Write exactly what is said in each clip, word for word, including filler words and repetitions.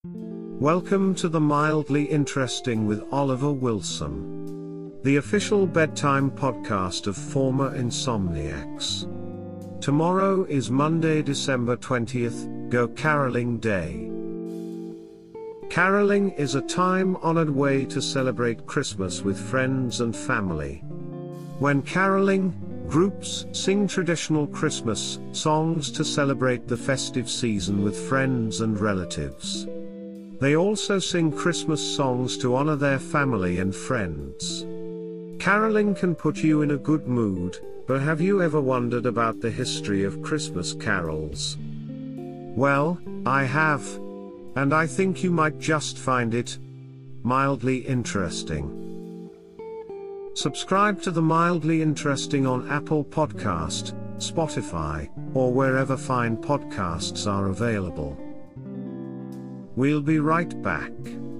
Welcome to the Mildly Interesting with Oliver Wilson, the official bedtime podcast of former insomniacs. Tomorrow is Monday, December twentieth, Go Caroling Day. Caroling is a time-honored way to celebrate Christmas with friends and family. When caroling, groups sing traditional Christmas songs to celebrate the festive season with friends and relatives. They also sing Christmas songs to honor their family and friends. Caroling can put you in a good mood, but have you ever wondered about the history of Christmas carols? Well, I have. And I think you might just find it mildly interesting. Subscribe to the Mildly Interesting on Apple Podcast, Spotify, or wherever fine podcasts are available. We'll be right back.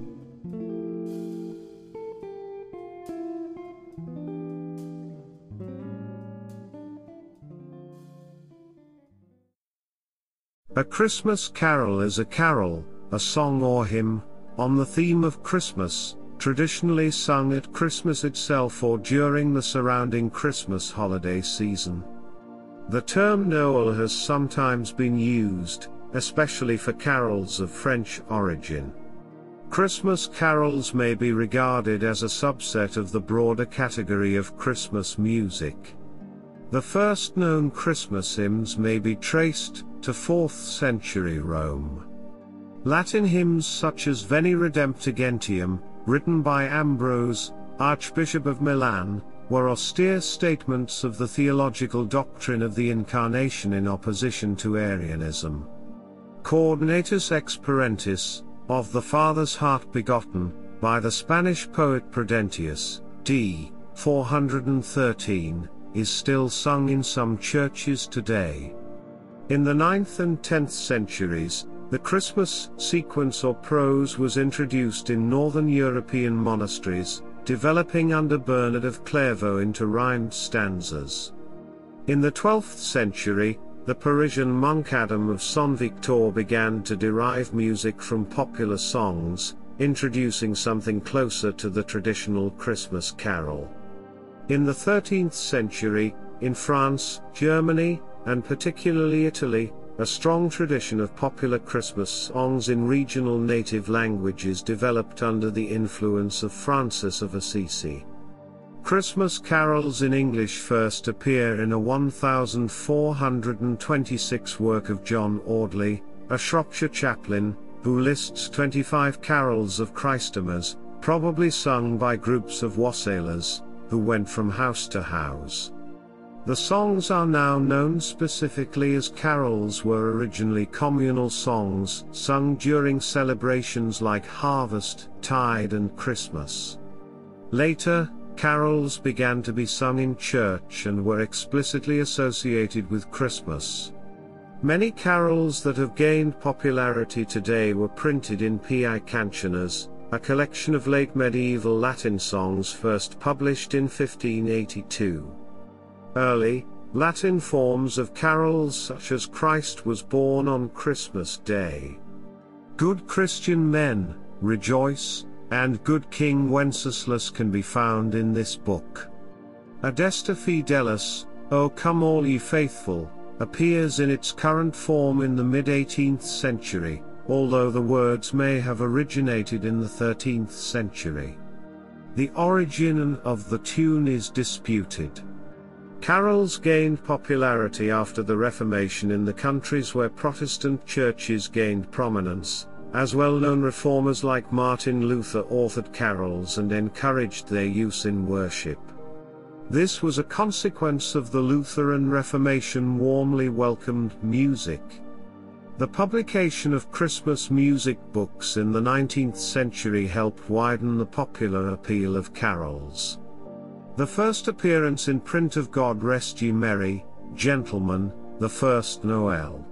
A Christmas carol is a carol, a song or hymn, on the theme of Christmas, traditionally sung at Christmas itself or during the surrounding Christmas holiday season. The term Noel has sometimes been used, especially for carols of French origin. Christmas carols may be regarded as a subset of the broader category of Christmas music. The first known Christmas hymns may be traced to fourth century Rome. Latin hymns such as Veni Redemptor Gentium, written by Ambrose, Archbishop of Milan, were austere statements of the theological doctrine of the Incarnation in opposition to Arianism. Coordinatus ex parentis, of the Father's heart begotten, by the Spanish poet Prudentius, d. four hundred thirteen, is still sung in some churches today. In the ninth and tenth centuries, the Christmas sequence or prose was introduced in northern European monasteries, developing under Bernard of Clairvaux into rhymed stanzas. In the twelfth century, the Parisian monk Adam of Saint-Victor began to derive music from popular songs, introducing something closer to the traditional Christmas carol. In the thirteenth century, in France, Germany, and particularly Italy, a strong tradition of popular Christmas songs in regional native languages developed under the influence of Francis of Assisi. Christmas carols in English first appear in a fourteen twenty-six work of John Audley, a Shropshire chaplain, who lists twenty-five carols of Christmas, probably sung by groups of wassailers, who went from house to house. The songs are now known specifically as carols were originally communal songs sung during celebrations like Harvest, Tide and Christmas. Later, carols began to be sung in church and were explicitly associated with Christmas. Many carols that have gained popularity today were printed in Pii Cantiones, a collection of late medieval Latin songs first published in fifteen eighty-two. Early, Latin forms of carols such as Christ was born on Christmas Day, Good Christian men, rejoice, and Good King Wenceslas can be found in this book. Adeste Fidelis, O Come All Ye Faithful, appears in its current form in the mid-eighteenth century, although the words may have originated in the thirteenth century. The origin of the tune is disputed. Carols gained popularity after the Reformation in the countries where Protestant churches gained prominence, as well-known reformers like Martin Luther authored carols and encouraged their use in worship. This was a consequence of the Lutheran Reformation warmly welcomed music. The publication of Christmas music books in the nineteenth century helped widen the popular appeal of carols. The first appearance in print of God Rest Ye Merry, Gentlemen, the First Noel.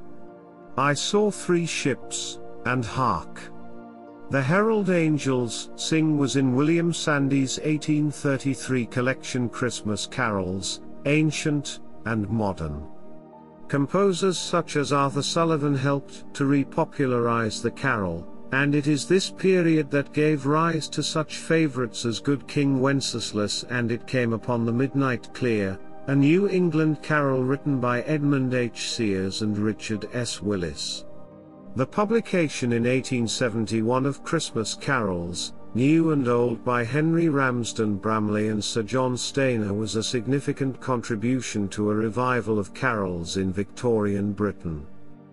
I saw three ships, and hark! The Herald Angels Sing was in William Sandys' eighteen thirty-three collection Christmas Carols, Ancient and Modern. Composers such as Arthur Sullivan helped to repopularize the carol, and it is this period that gave rise to such favourites as Good King Wenceslas and It Came Upon the Midnight Clear, a New England carol written by Edmund H. Sears and Richard S. Willis. The publication in eighteen seventy-one of Christmas Carols, New and Old by Henry Ramsden Bramley and Sir John Stainer was a significant contribution to a revival of carols in Victorian Britain.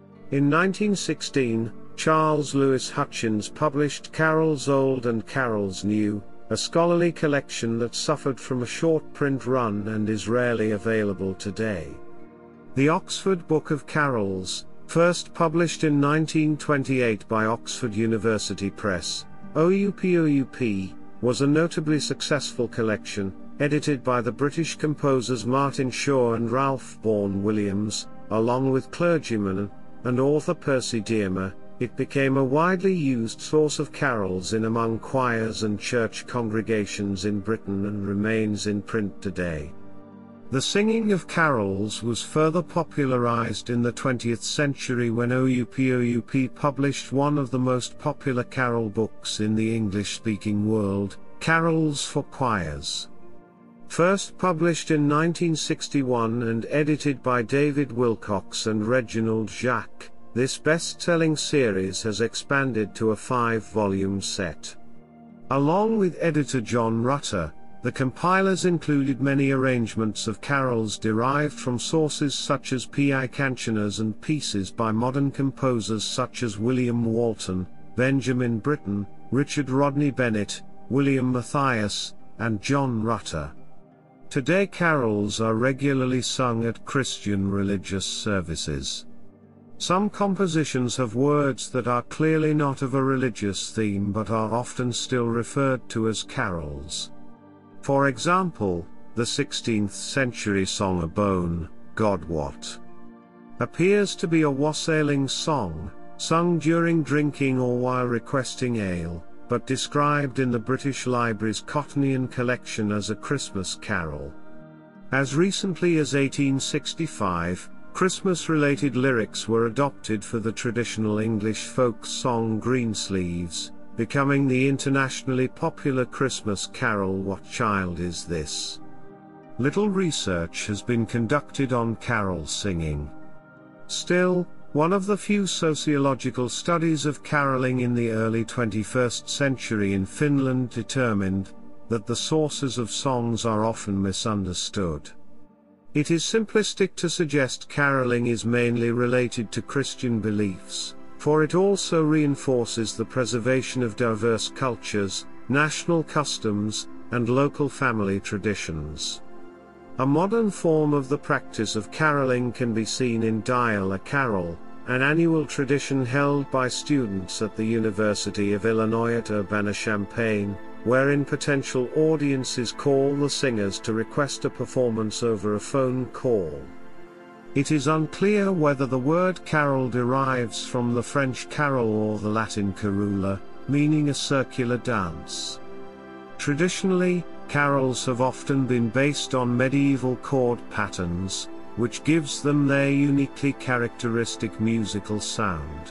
In nineteen sixteen, Charles Lewis Hutchins published Carols Old and Carols New, a scholarly collection that suffered from a short print run and is rarely available today. The Oxford Book of Carols, first published in nineteen twenty-eight by Oxford University Press, O U P O U P, was a notably successful collection, edited by the British composers Martin Shaw and Ralph Vaughan Williams, along with clergyman and author Percy Dearmer. It became a widely used source of carols in among choirs and church congregations in Britain and remains in print today. The singing of carols was further popularized in the twentieth century when O U P O U P published one of the most popular carol books in the English-speaking world, Carols for Choirs. First published in nineteen sixty-one and edited by David Wilcox and Reginald Jacques, this best-selling series has expanded to a five-volume set. Along with editor John Rutter, the compilers included many arrangements of carols derived from sources such as P I cantioners and pieces by modern composers such as William Walton, Benjamin Britten, Richard Rodney Bennett, William Matthias, and John Rutter. Today carols are regularly sung at Christian religious services. Some compositions have words that are clearly not of a religious theme but are often still referred to as carols. For example, the sixteenth century song A Bone, God Wot, appears to be a wassailing song, sung during drinking or while requesting ale, but described in the British Library's Cottonian collection as a Christmas carol. As recently as eighteen sixty-five, Christmas-related lyrics were adopted for the traditional English folk song Greensleeves, becoming the internationally popular Christmas carol What Child Is This? Little research has been conducted on carol singing. Still, one of the few sociological studies of caroling in the early twenty-first century in Finland determined that the sources of songs are often misunderstood. It is simplistic to suggest caroling is mainly related to Christian beliefs, for it also reinforces the preservation of diverse cultures, national customs, and local family traditions. A modern form of the practice of caroling can be seen in Dial a Carol, an annual tradition held by students at the University of Illinois at Urbana-Champaign, wherein potential audiences call the singers to request a performance over a phone call. It is unclear whether the word carol derives from the French carol or the Latin carula, meaning a circular dance. Traditionally, carols have often been based on medieval chord patterns, which gives them their uniquely characteristic musical sound.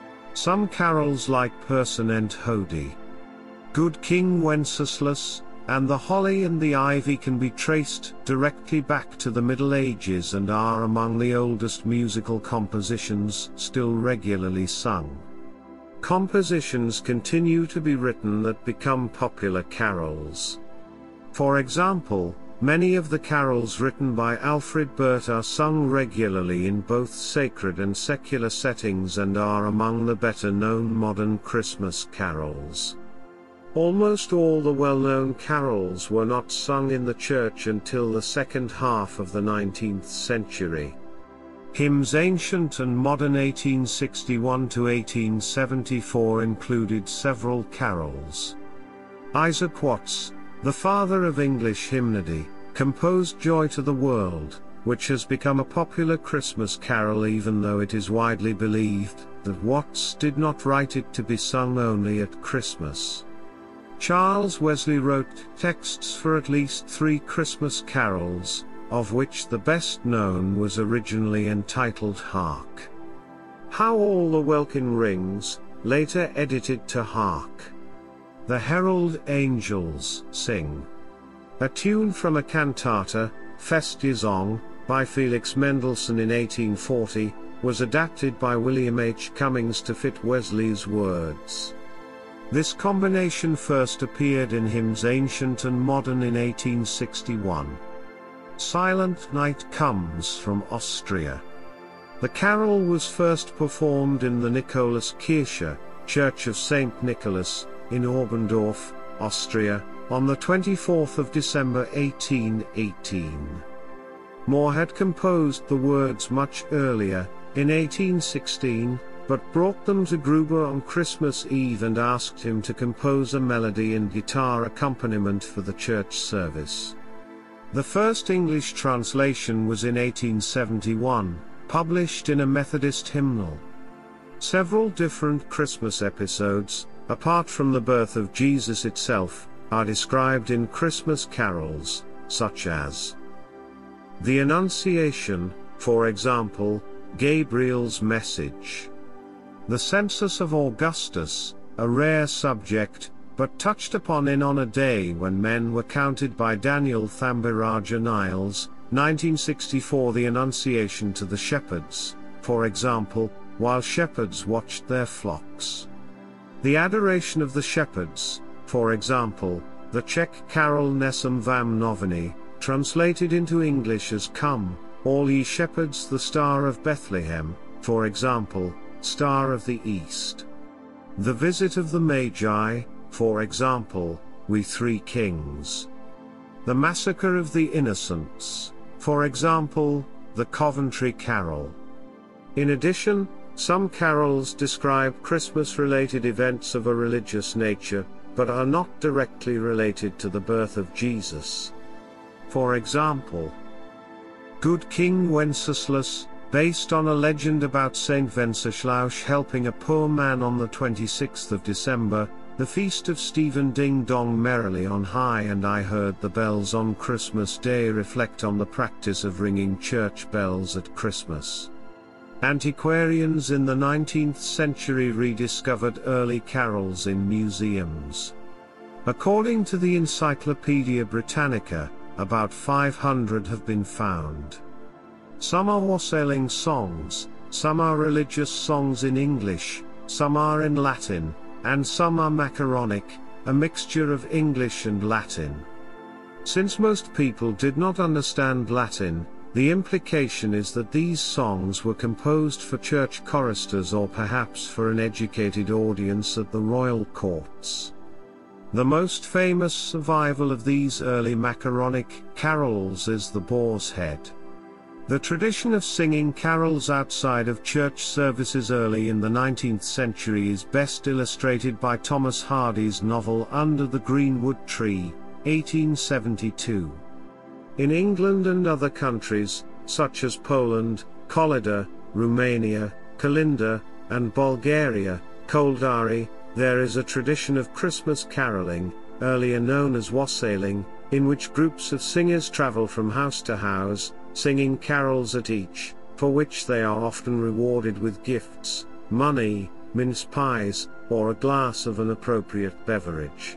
Some carols like Personent Hody, Good King Wenceslas, and The Holly and the Ivy can be traced directly back to the Middle Ages and are among the oldest musical compositions still regularly sung. Compositions continue to be written that become popular carols. For example, many of the carols written by Alfred Burt are sung regularly in both sacred and secular settings and are among the better-known modern Christmas carols. Almost all the well-known carols were not sung in the church until the second half of the nineteenth century. Hymns ancient and modern eighteen sixty-one to eighteen seventy-four included several carols. Isaac Watts, the father of English hymnody, composed Joy to the World, which has become a popular Christmas carol even though it is widely believed that Watts did not write it to be sung only at Christmas. Charles Wesley wrote texts for at least three Christmas carols, of which the best known was originally entitled Hark, How All the Welkin Rings, later edited to Hark the Herald Angels Sing. A tune from a cantata, Festgesang, by Felix Mendelssohn in eighteen forty, was adapted by William H. Cummings to fit Wesley's words. This combination first appeared in Hymns Ancient and Modern in eighteen sixty-one. Silent Night comes from Austria. The carol was first performed in the Nikolaskirche, Church of Saint Nicholas, in Oberndorf, Austria, on the twenty-fourth of December eighteen eighteen. Moore had composed the words much earlier, in eighteen sixteen, but brought them to Gruber on Christmas Eve and asked him to compose a melody and guitar accompaniment for the church service. The first English translation was in eighteen seventy-one, published in a Methodist hymnal. Several different Christmas episodes, apart from the birth of Jesus itself, are described in Christmas carols, such as the Annunciation, for example, Gabriel's Message. The census of Augustus, a rare subject, but touched upon in On a Day When Men Were Counted by Daniel Thambiraja Niles, nineteen sixty-four. The Annunciation to the Shepherds, for example, while shepherds watched their flocks. The Adoration of the Shepherds, for example, the Czech carol Nesem vam noviny, translated into English as Come, all ye shepherds, the Star of Bethlehem, for example, Star of the East. The Visit of the Magi, for example, We Three Kings. The Massacre of the Innocents, for example, the Coventry Carol. In addition, some carols describe Christmas-related events of a religious nature, but are not directly related to the birth of Jesus. For example, Good King Wenceslas, based on a legend about Saint Wenceslaus helping a poor man on the twenty-sixth of December, the feast of Stephen Ding Dong Merrily on High and I Heard the Bells on Christmas Day reflect on the practice of ringing church bells at Christmas. Antiquarians in the nineteenth century rediscovered early carols in museums. According to the Encyclopaedia Britannica, about five hundred have been found. Some are wassailing songs, some are religious songs in English, some are in Latin, and some are macaronic, a mixture of English and Latin. Since most people did not understand Latin, the implication is that these songs were composed for church choristers or perhaps for an educated audience at the royal courts. The most famous survival of these early macaronic carols is the Boar's Head. The tradition of singing carols outside of church services early in the nineteenth century is best illustrated by Thomas Hardy's novel Under the Greenwood Tree, eighteen seventy-two. In England and other countries, such as Poland, Kolyda, Romania, Kalinda, and Bulgaria, Koldari, there is a tradition of Christmas caroling, earlier known as wassailing, in which groups of singers travel from house to house, singing carols at each, for which they are often rewarded with gifts, money, mince pies, or a glass of an appropriate beverage.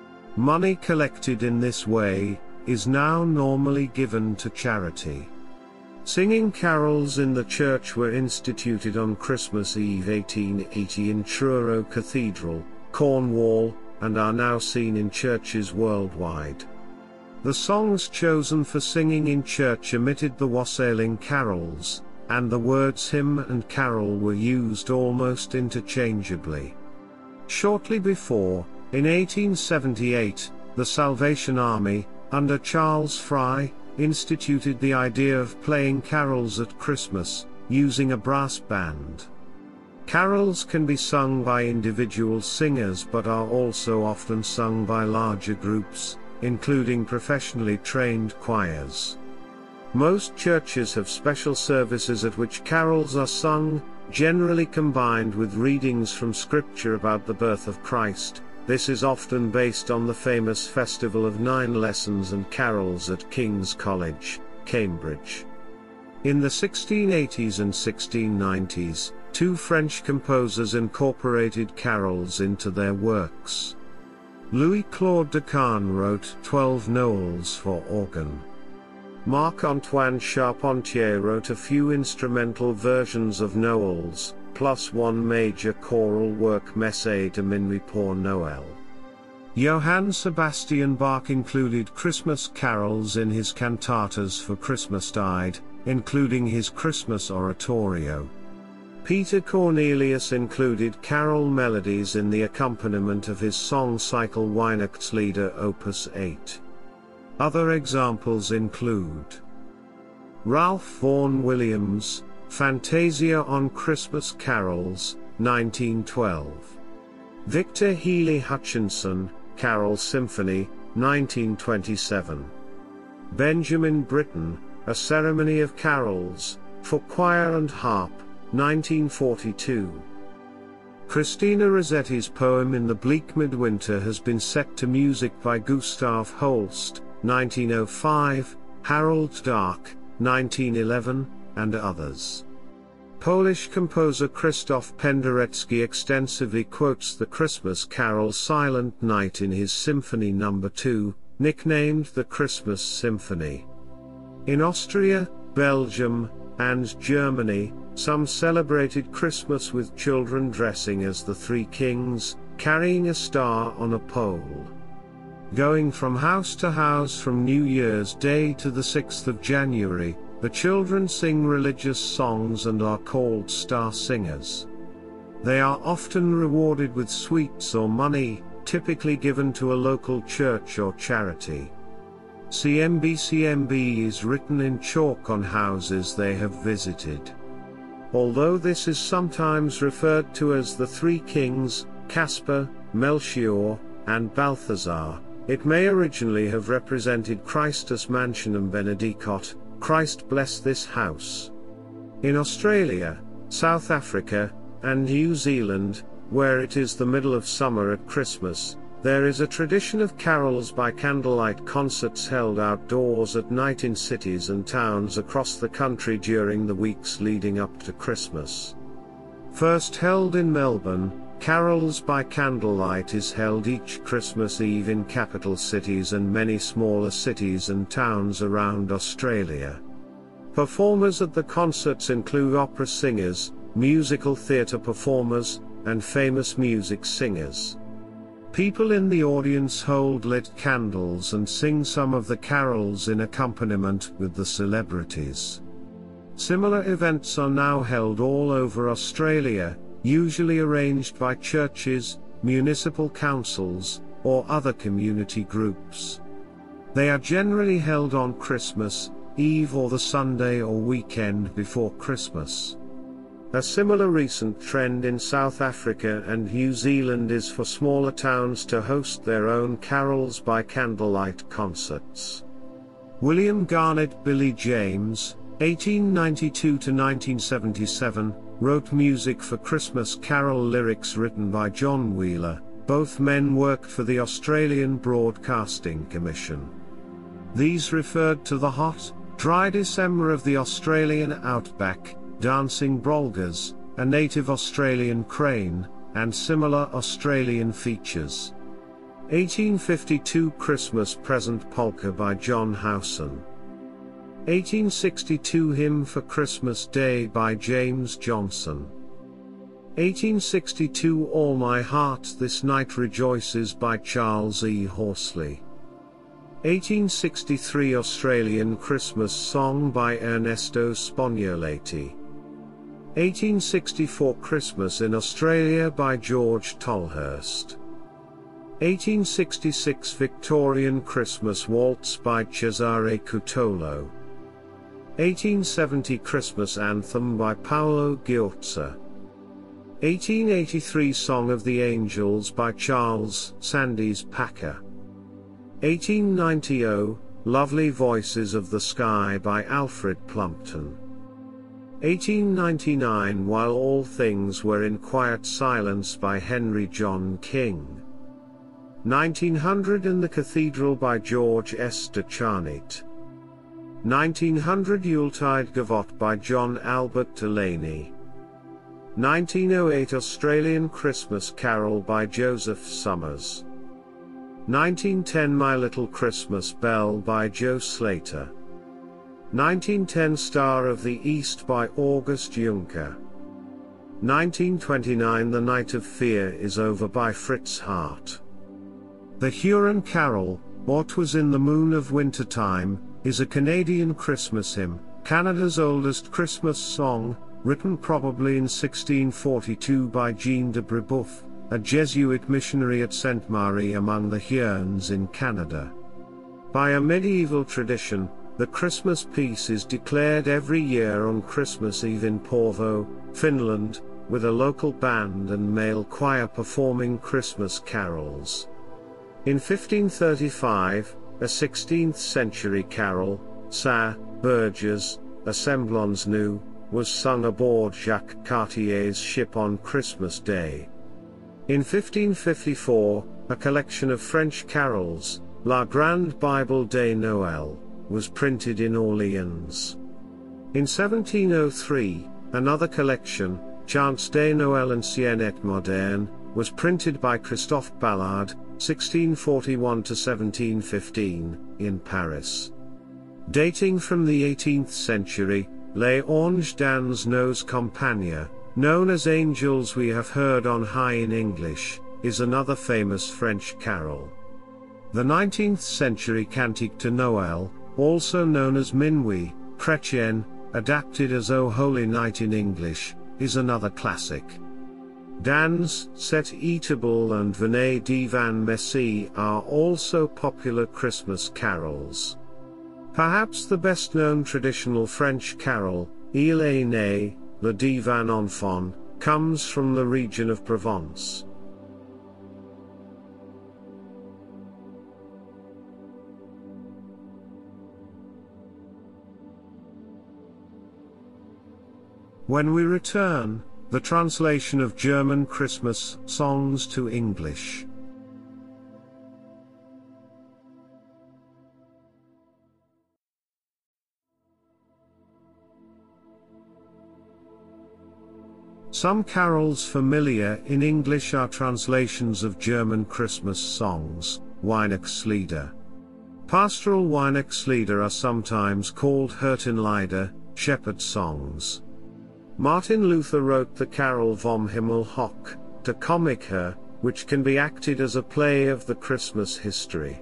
Money collected in this way is now normally given to charity. Singing carols in the church were instituted on Christmas Eve eighteen eighty in Truro Cathedral, Cornwall, and are now seen in churches worldwide. The songs chosen for singing in church omitted the wassailing carols, and the words hymn and carol were used almost interchangeably. Shortly before, in eighteen seventy-eight, the Salvation Army, under Charles Fry, instituted the idea of playing carols at Christmas, using a brass band. Carols can be sung by individual singers but are also often sung by larger groups, including professionally trained choirs. Most churches have special services at which carols are sung, generally combined with readings from Scripture about the birth of Christ. This is often based on the famous Festival of Nine Lessons and Carols at King's College, Cambridge. In the sixteen eighties and sixteen nineties, two French composers incorporated carols into their works. Louis-Claude Decan wrote twelve Noëls for organ. Marc-Antoine Charpentier wrote a few instrumental versions of Noëls, plus one major choral work, Messe de Minuit pour Noël. Johann Sebastian Bach included Christmas carols in his cantatas for Christmastide, including his Christmas oratorio. Peter Cornelius included carol melodies in the accompaniment of his song cycle Weihnachtslieder Opus eight. Other examples include Ralph Vaughan Williams, Fantasia on Christmas Carols, nineteen twelve. Victor Healy Hutchinson, Carol Symphony, nineteen twenty-seven. Benjamin Britten, A Ceremony of Carols, for Choir and Harp, nineteen forty-two. Christina Rossetti's poem In the Bleak Midwinter has been set to music by Gustav Holst, nineteen oh five, Harold Dark, nineteen eleven, and others. Polish composer Krzysztof Penderecki extensively quotes the Christmas carol Silent Night in his Symphony number two, nicknamed the Christmas Symphony. In Austria, Belgium, and Germany, some celebrated Christmas with children dressing as the Three Kings, carrying a star on a pole. Going from house to house from New Year's Day to the sixth of January, the children sing religious songs and are called star singers. They are often rewarded with sweets or money, typically given to a local church or charity. C M B C M B is written in chalk on houses they have visited. Although this is sometimes referred to as the Three Kings, Caspar, Melchior, and Balthazar, it may originally have represented Christus Mansionum Benedicat, Christ bless this house. In Australia, South Africa, and New Zealand, where it is the middle of summer at Christmas, there is a tradition of carols by candlelight concerts held outdoors at night in cities and towns across the country during the weeks leading up to Christmas. First held in Melbourne, Carols by Candlelight is held each Christmas Eve in capital cities and many smaller cities and towns around Australia. Performers at the concerts include opera singers, musical theatre performers, and famous music singers. People in the audience hold lit candles and sing some of the carols in accompaniment with the celebrities. Similar events are now held all over Australia, usually arranged by churches, municipal councils, or other community groups. They are generally held on Christmas Eve or the Sunday or weekend before Christmas. A similar recent trend in South Africa and New Zealand is for smaller towns to host their own carols by candlelight concerts. William Garnett Billy James, eighteen ninety-two to nineteen seventy-seven, wrote music for Christmas carol lyrics written by John Wheeler. Both men worked for the Australian Broadcasting Commission. These referred to the hot, dry December of the Australian outback, dancing brolgas, a native Australian crane, and similar Australian features. eighteen fifty-two Christmas Present Polka by John Howson. eighteen sixty-two Hymn for Christmas Day by James Johnson. eighteen sixty-two All My Heart This Night Rejoices by Charles E. Horsley. eighteen sixty-three Australian Christmas Song by Ernesto Spognolati. eighteen sixty-four Christmas in Australia by George Tolhurst. eighteen sixty-six Victorian Christmas Waltz by Cesare Cutolo. eighteen seventy Christmas Anthem by Paolo Ghiozza. eighteen eighty-three Song of the Angels by Charles Sandys Packer. eighteen ninety Lovely Voices of the Sky by Alfred Plumpton. eighteen ninety-nine While All Things Were in Quiet Silence by Henry John King. nineteen hundred In the Cathedral by George S. de Charnit. nineteen hundred Yuletide Gavotte by John Albert Delaney. nineteen oh eight Australian Christmas Carol by Joseph Summers. nineteen ten My Little Christmas Bell by Joe Slater. nineteen ten Star of the East by August Juncker. nineteen twenty-nine The Night of Fear is Over by Fritz Hart. The Huron Carol, or 'Twas in the Moon of Winter Time, is a Canadian Christmas hymn, Canada's oldest Christmas song, written probably in sixteen forty-two by Jean de Brebeuf, a Jesuit missionary at Sainte Marie among the Hurons in Canada. By a medieval tradition, the Christmas peace is declared every year on Christmas Eve in Porvoo, Finland, with a local band and male choir performing Christmas carols. In fifteen thirty-five, a sixteenth century carol, Saint Berges, a Semblance Nous, was sung aboard Jacques Cartier's ship on Christmas Day. In fifteen fifty-four, a collection of French carols, La Grande Bible de Noël, was printed in Orleans. In seventeen oh three, another collection, Chants de Noël ancienne et moderne, was printed by Christophe Ballard, sixteen forty-one to seventeen fifteen, in Paris. Dating from the eighteenth century, Les Anges dans nos campagnes, known as Angels We Have Heard on High in English, is another famous French carol. The nineteenth century Cantique de Noël, also known as Minuit Chrétien, adapted as O Holy Night in English, is another classic. Dans cette étable and Venez Divan Messie are also popular Christmas carols. Perhaps the best-known traditional French carol, Il est né, le Divan Enfant, comes from the region of Provence. When we return, the translation of German Christmas songs to English. Some carols familiar in English are translations of German Christmas songs, Weihnachtslieder. Pastoral Weihnachtslieder are sometimes called Hirtenlieder, shepherd songs. Martin Luther wrote the carol Vom Himmel hoch, der Comic her, which can be acted as a play of the Christmas history.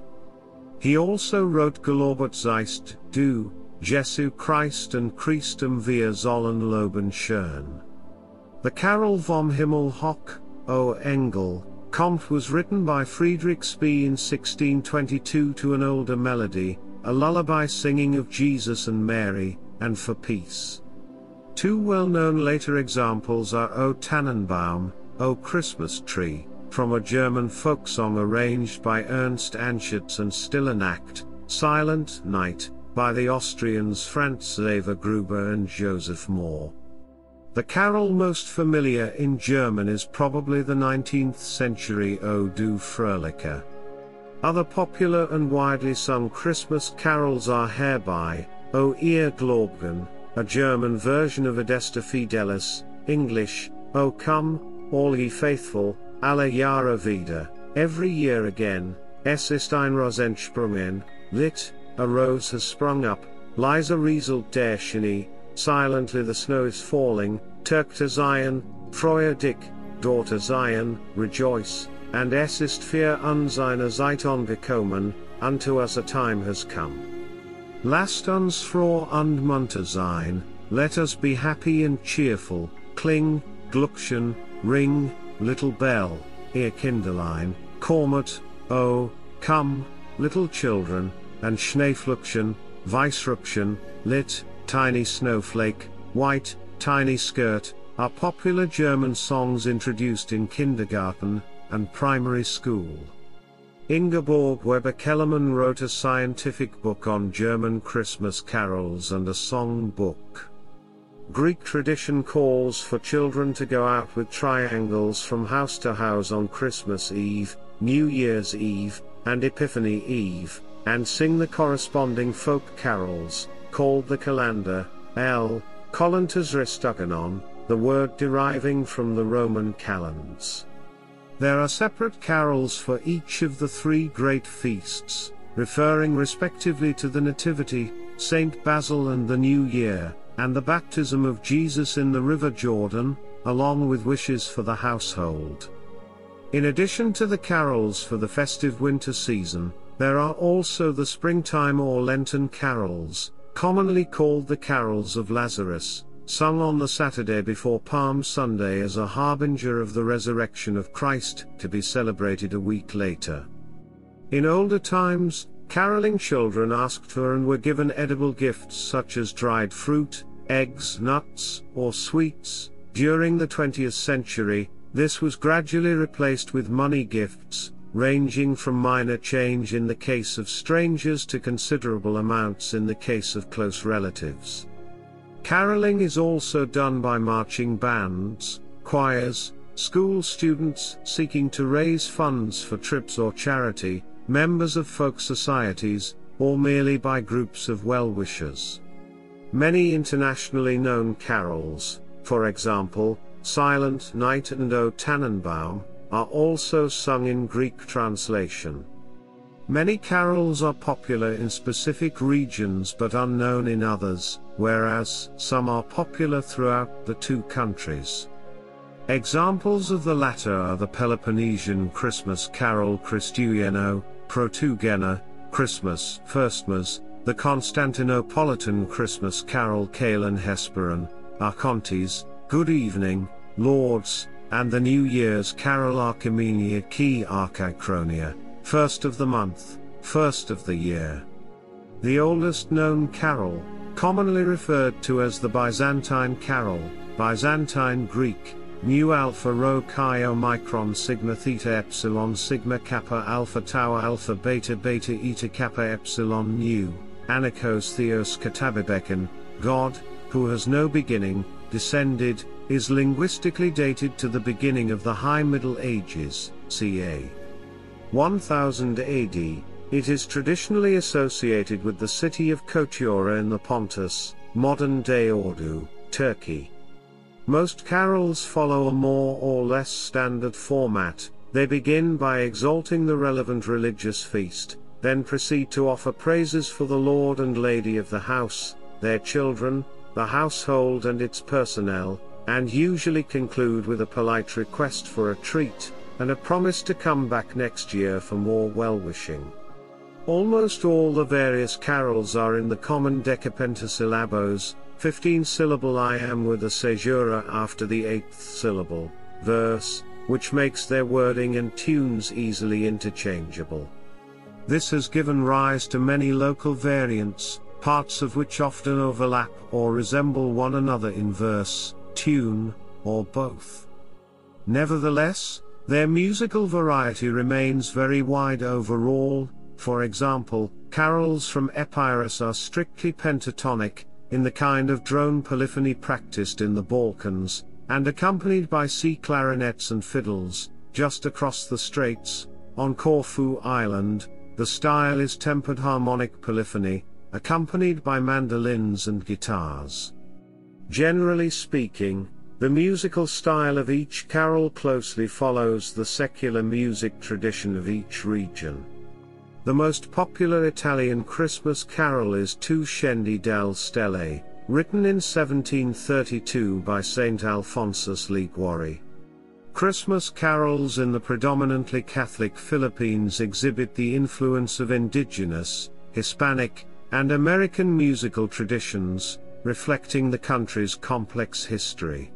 He also wrote Gelobet seist du, Jesu Christ and Christum wir sollen loben schön. The carol Vom Himmel hoch, O Engel, kommt was written by Friedrich Spee in sixteen twenty-two to an older melody, a lullaby singing of Jesus and Mary, and for peace. Two well-known later examples are O Tannenbaum, O Christmas Tree, from a German folk song arranged by Ernst Anschutz, and Stille Nacht, Silent Night, by the Austrians Franz Xaver Gruber and Joseph Mohr. The carol most familiar in German is probably the nineteenth century O du Fröhlicher. Other popular and widely sung Christmas carols are Herbei, O ihr Gläubigen, a German version of Adeste Fidelis, English, O come, all ye faithful, alle Jahre wieder, every year again, Es ist ein Ros entsprungen, lit, a rose has sprung up, Leise rieselt der Schnee, silently the snow is falling, Tochter Zion, Freue dich, daughter Zion, rejoice, and es ist für uns eine Zeit angekommen, unto us a time has come. Lasst uns froh und munter sein, let us be happy and cheerful, kling, Glöckchen, ring, little bell, ihr Kinderlein, kommet, oh, come, little children, and Schneeflöckchen, Weißröckchen, lit, tiny snowflake, white, tiny skirt, are popular German songs introduced in kindergarten and primary school. Ingeborg Weber-Kellermann wrote a scientific book on German Christmas carols and a song book. Greek tradition calls for children to go out with triangles from house to house on Christmas Eve, New Year's Eve, and Epiphany Eve, and sing the corresponding folk carols, called the Calendar, L. Colantas Restaganon, the word deriving from the Roman calends. There are separate carols for each of the three great feasts, referring respectively to the Nativity, Saint Basil and the New Year, and the baptism of Jesus in the River Jordan, along with wishes for the household. In addition to the carols for the festive winter season, there are also the springtime or Lenten carols, commonly called the carols of Lazarus, sung on the Saturday before Palm Sunday as a harbinger of the resurrection of Christ, to be celebrated a week later. In older times, caroling children asked for and were given edible gifts such as dried fruit, eggs, nuts, or sweets. During the twentieth century, this was gradually replaced with money gifts, ranging from minor change in the case of strangers to considerable amounts in the case of close relatives. Caroling is also done by marching bands, choirs, school students seeking to raise funds for trips or charity, members of folk societies, or merely by groups of well-wishers. Many internationally known carols, for example, Silent Night and O Tannenbaum, are also sung in Greek translation. Many carols are popular in specific regions but unknown in others, whereas some are popular throughout the two countries. Examples of the latter are the Peloponnesian Christmas carol Christougeno, Protougena, Christmas, Firstmas, the Constantinopolitan Christmas carol Kalon Hesperon, Archontes, Good Evening, Lords, and the New Year's carol Archimenia Ki Archikronia, first of the month, first of the year. The oldest known carol, commonly referred to as the Byzantine carol, Byzantine Greek, Nu alpha rho chi omicron sigma theta epsilon sigma kappa alpha tau alpha beta beta eta kappa epsilon nu, Anikos Theos Katabibeken, God, who has no beginning, descended, is linguistically dated to the beginning of the High Middle Ages, circa one thousand A D. It is traditionally associated with the city of Kotiora in the Pontus, modern-day Ordu, Turkey. Most carols follow a more or less standard format. They begin by exalting the relevant religious feast, then proceed to offer praises for the Lord and Lady of the house, their children, the household and its personnel, and usually conclude with a polite request for a treat, and a promise to come back next year for more well-wishing. Almost all the various carols are in the common decapentasyllabos, fifteen-syllable iamb with a caesura after the eighth syllable, verse, which makes their wording and tunes easily interchangeable. This has given rise to many local variants, parts of which often overlap or resemble one another in verse, tune, or both. Nevertheless, their musical variety remains very wide overall. For example, carols from Epirus are strictly pentatonic, in the kind of drone polyphony practiced in the Balkans, and accompanied by sea clarinets and fiddles. Just across the straits, on Corfu Island, the style is tempered harmonic polyphony, accompanied by mandolins and guitars. Generally speaking, the musical style of each carol closely follows the secular music tradition of each region. The most popular Italian Christmas carol is Tu scendi dalle stelle, written in seventeen thirty-two by Saint Alphonsus Liguori. Christmas carols in the predominantly Catholic Philippines exhibit the influence of indigenous, Hispanic, and American musical traditions, reflecting the country's complex history.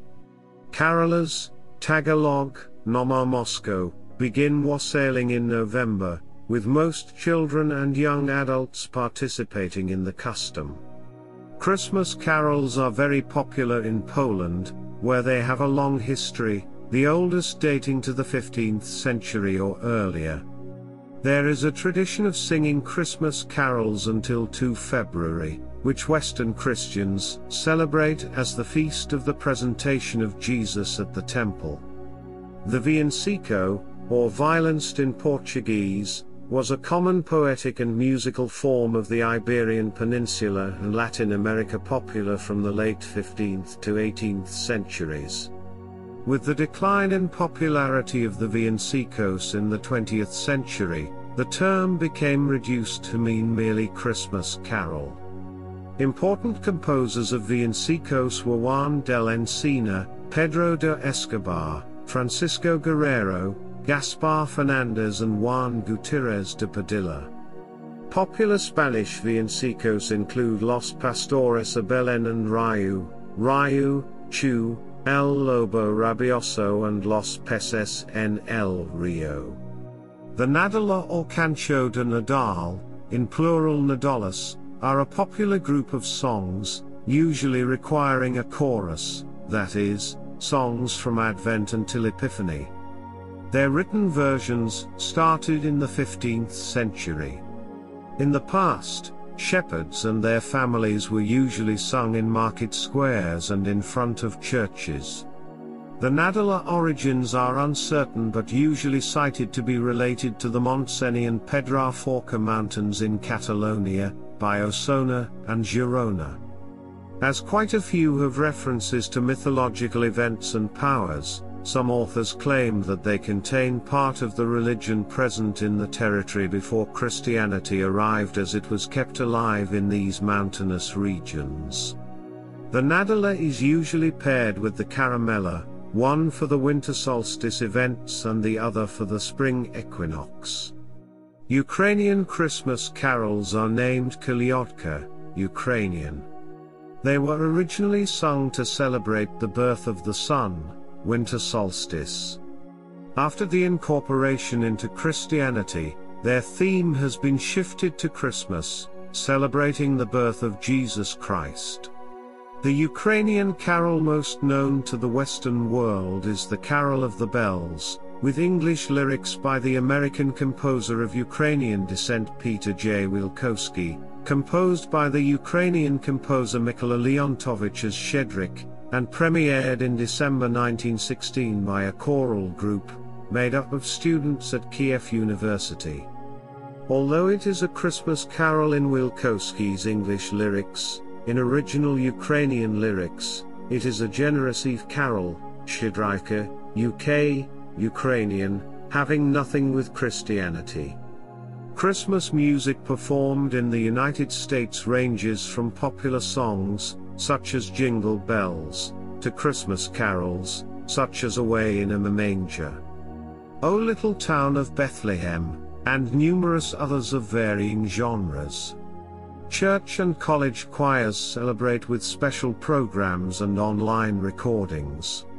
Carolers, Tagalog, Nama Moscow, begin wassailing in November, with most children and young adults participating in the custom. Christmas carols are very popular in Poland, where they have a long history, the oldest dating to the fifteenth century or earlier. There is a tradition of singing Christmas carols until the second of February, which Western Christians celebrate as the feast of the presentation of Jesus at the temple. The villancico, or villanced in Portuguese, was a common poetic and musical form of the Iberian Peninsula and Latin America, popular from the late fifteenth to eighteenth centuries. With the decline in popularity of the villancicos in the twentieth century, the term became reduced to mean merely Christmas carol. Important composers of villancicos were Juan del Encina, Pedro de Escobar, Francisco Guerrero, Gaspar Fernandez and Juan Gutierrez de Padilla. Popular Spanish villancicos include Los Pastores a Belén and Rayu, Rayu, Chu, El Lobo Rabioso and Los Peces en el Rio. The Nadala or Cancho de Nadal, in plural Nadalas, are a popular group of songs, usually requiring a chorus, that is, songs from Advent until Epiphany. Their written versions started in the fifteenth century. In the past, shepherds and their families were usually sung in market squares and in front of churches. The Nadala origins are uncertain but usually cited to be related to the Montseny and Pedraforca mountains in Catalonia, by Osona and Girona. As quite a few have references to mythological events and powers, some authors claim that they contain part of the religion present in the territory before Christianity arrived, as it was kept alive in these mountainous regions. The Nadala is usually paired with the Caramella, one for the winter solstice events and the other for the spring equinox. Ukrainian Christmas carols are named Kolyatka, Ukrainian. They were originally sung to celebrate the birth of the sun, winter solstice. After the incorporation into Christianity, their theme has been shifted to Christmas, celebrating the birth of Jesus Christ. The Ukrainian carol most known to the Western world is the Carol of the Bells, with English lyrics by the American composer of Ukrainian descent Peter J. Wilkowski, composed by the Ukrainian composer Mykola Leontovich as Shchedrik, and premiered in December nineteen sixteen by a choral group, made up of students at Kiev University. Although it is a Christmas carol in Wilkowski's English lyrics, in original Ukrainian lyrics, it is a generous Eve carol, Shchedryka, U K, Ukrainian, having nothing with Christianity. Christmas music performed in the United States ranges from popular songs, such as Jingle Bells, to Christmas carols, such as Away in a Manger, O Little Town of Bethlehem, and numerous others of varying genres. Church and college choirs celebrate with special programs and online recordings.